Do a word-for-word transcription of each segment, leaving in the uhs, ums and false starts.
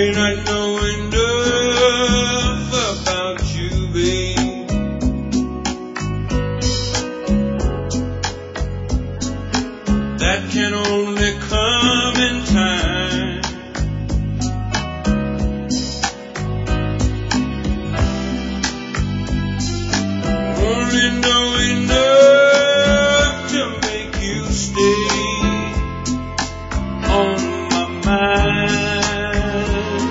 may not know enough about you, babe. That can only come in time. Only know enough to make you stay on my mind.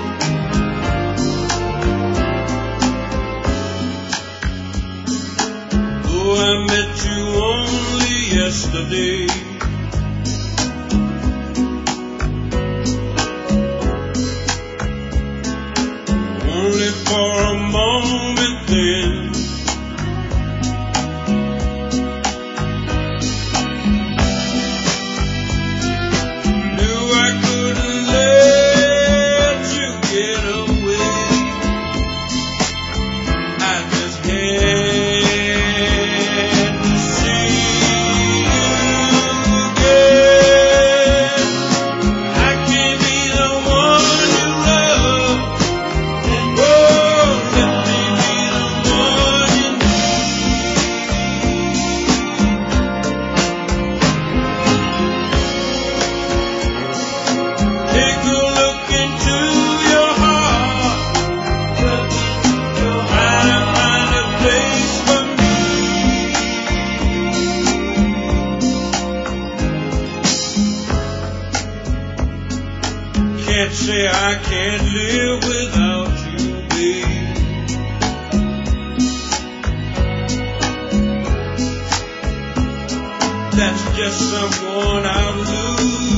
Though I met you only yesterday, only for a moment then. Knew I couldn't let you get away. I just had to see you again. I can't be the one you love. Oh, let me be the one you need. Take a look into your heart. Try to find a place for me. Can't say I can't live without you, babe. That's just someone I'll lose.